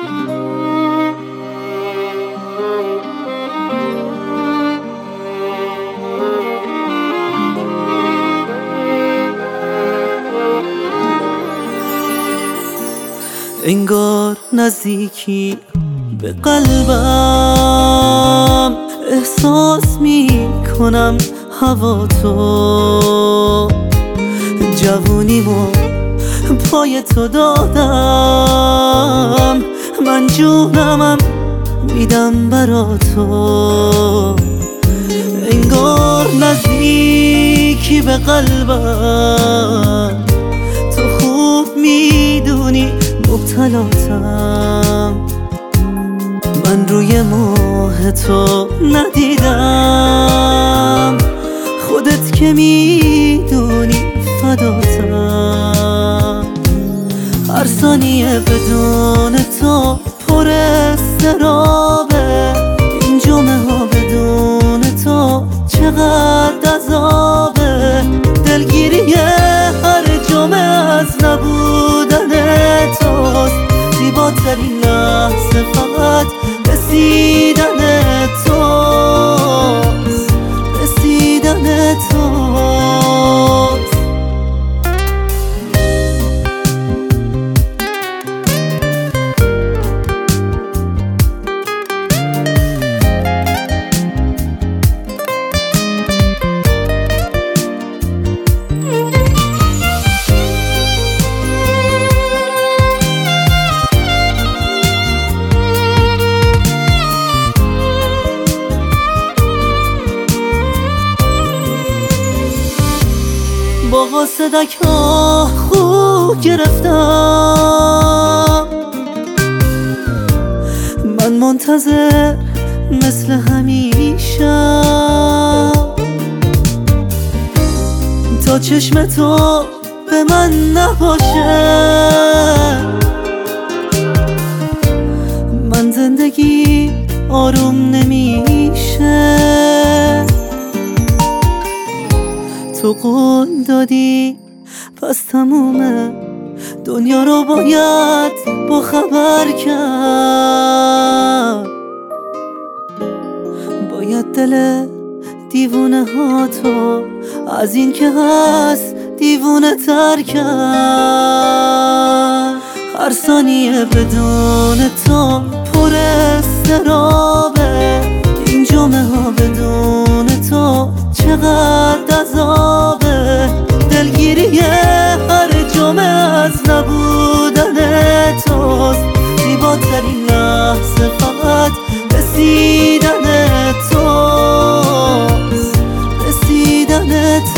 انگار نزدیکی به قلبم، احساس می کنم هوا تو، جوونیمو پای تو دادم، من جونمم میدم برا تو. انگار نزدیکی به قلبم، تو خوب میدونی مبتلاتم، من روی ماه تو ندیدم، خودت که میدونی فداتم. هر ثانیه بدون تو پر اضطرابه، این جمعه ها بدون تو چقدر عذابه، دلگیری هر جمعه از نبودن توست، زیباترین لحظه فقط رسیدن توست، رسیدن توست. با قاصدک ها خوب گرفتم، من منتظر مثل همیشه تا چشم تو به من نباشه، من زندگی آروم نمیشه. تو قول دادی پس تمومه، دنیا رو باید با خبر کرد، باید دل دیوونه ها تو از این که هست دیوونه تر کرد. هر ثانیه بدون تو پر اضطرابه، این جمعه ها بدون تو چقدر عذابه، دلگیری هر جمعه از نبودن توست، زیباترین لحظه فقط رسیدن توست، رسیدن توست.